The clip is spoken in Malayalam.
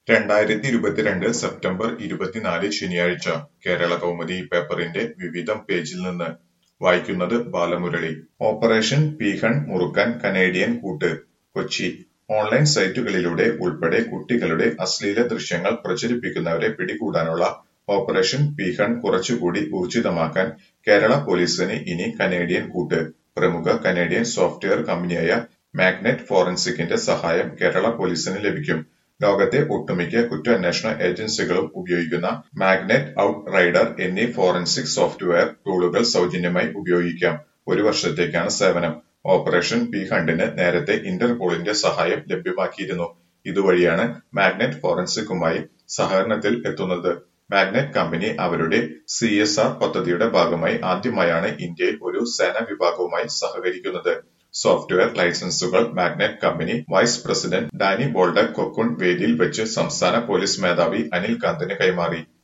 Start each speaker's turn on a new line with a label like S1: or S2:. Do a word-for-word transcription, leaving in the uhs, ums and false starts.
S1: രണ്ടായിരത്തി ഇരുപത്തിരണ്ട് സെപ്റ്റംബർ ഇരുപത്തിനാല് ശനിയാഴ്ച കേരളകൗമുദി പേപ്പറിന്റെ വിവിധം പേജിൽ നിന്ന് വായിക്കുന്നത് ബാലമുരളി. ഓപ്പറേഷൻ പീഹൺ മുറുക്കാൻ കനേഡിയൻ കൂട്ട് കൊച്ചി. ഓൺലൈൻ സൈറ്റുകളിലൂടെ ഉൾപ്പെടെ കുട്ടികളുടെ അശ്ലീല ദൃശ്യങ്ങൾ പ്രചരിപ്പിക്കുന്നവരെ പിടികൂടാനുള്ള ഓപ്പറേഷൻ പീഹൺ കുറച്ചുകൂടി ഊർജിതമാക്കാൻ കേരള പോലീസിന് ഇനി കനേഡിയൻ കൂട്ട്. പ്രമുഖ കനേഡിയൻ സോഫ്റ്റ്വെയർ കമ്പനിയായ മാഗ്നറ്റ് ഫോറൻസിക്കിന്റെ സഹായം കേരള പോലീസിന് ലഭിക്കും. ലോകത്തെ ഒട്ടുമിക്ക കുറ്റാന്വേഷണ ഏജൻസികളും ഉപയോഗിക്കുന്ന മാഗ്നറ്റ് ഔട്ട് റൈഡർ എന്നീ ഫോറൻസിക് സോഫ്റ്റ്വെയർ ടൂളുകൾ സൗജന്യമായി ഉപയോഗിക്കാം. ഒരു വർഷത്തേക്കാണ് സേവനം. ഓപ്പറേഷൻ പീഹണ്ടിന് നേരത്തെ ഇന്റർപോളിന്റെ സഹായം ലഭ്യമാക്കിയിരുന്നു. ഇതുവഴിയാണ് മാഗ്നറ്റ് ഫോറൻസിക്കുമായി സഹകരണത്തിൽ എത്തുന്നത്. മാഗ്നറ്റ് കമ്പനി അവരുടെ സി എസ് ആർ പദ്ധതിയുടെ ഭാഗമായി ആദ്യമായാണ് ഇന്ത്യയിൽ ഒരു സേനാ വിഭാഗവുമായി സഹകരിക്കുന്നത്. സോഫ്റ്റ്വെയർ ലൈസൻസുകൾ Magnet company vice president Danny Bolder cocoon വേദിയിൽ വെച്ച് സംസ്ഥാന പോലീസ് മേധാവി അനിൽ കാന്തിന് കൈമാറി.